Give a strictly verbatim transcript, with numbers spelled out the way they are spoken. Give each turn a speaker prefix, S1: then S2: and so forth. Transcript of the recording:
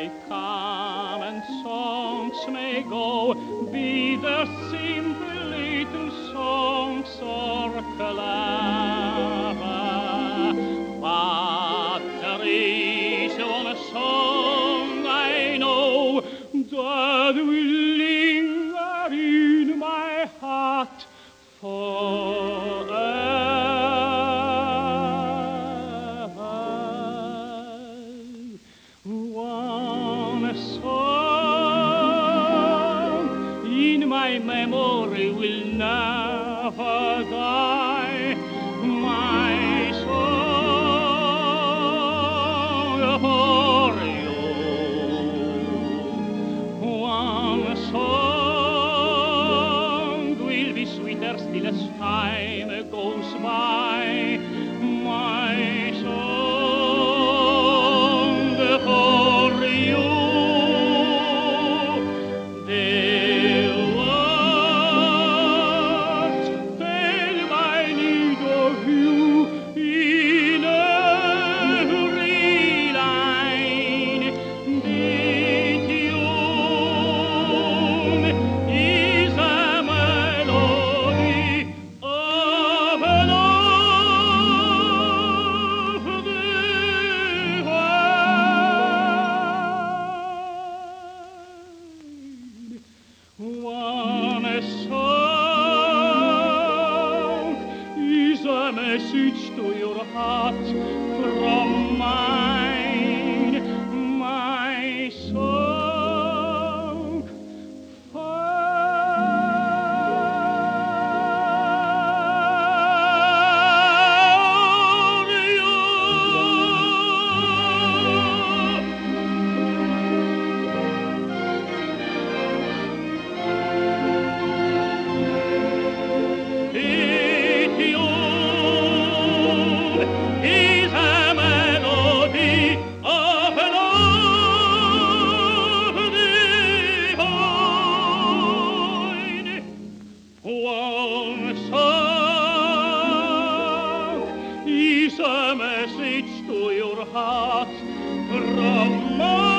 S1: may come and songs may go, be there simple little songs or clever, but there is one song I know that will linger in my heart forever. One song in my memory will never die, my song for you. One song will be sweeter still as time goes by, my song for you. The words tell my need of you in every line. The tune is a melody of love divine. One song is a message to your heart from mine, my song for you. The tune is a melody of love divine. One song is a message to your heart from mine.